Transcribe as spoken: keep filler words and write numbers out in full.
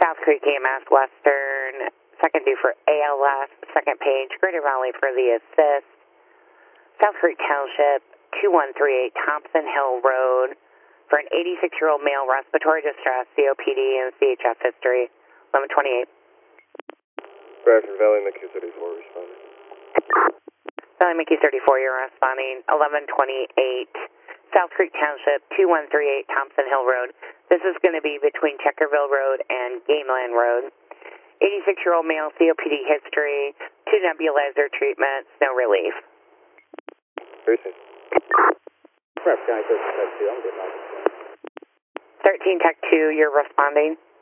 South Creek E M S Western, second due for A L S, second page, Greater Raleigh for the assist. South Creek Township, two one three eight Thompson Hill Road, for an eighty-six-year-old male respiratory distress, C O P D and C H F history, eleven twenty-eight. Bradford Valley, Mickey thirty-four, responding. Valley Mickey thirty-four, you're responding, eleven twenty-eight. South Creek Township, two one three eight Thompson Hill Road. This is going to be between Checkerville Road and Gameland Road. eighty-six-year-old male, C O P D history, two nebulizer treatments, no relief. Very soon. Bradford County, thirteen Tech two, I'm getting out. thirteen Tech two, you're responding.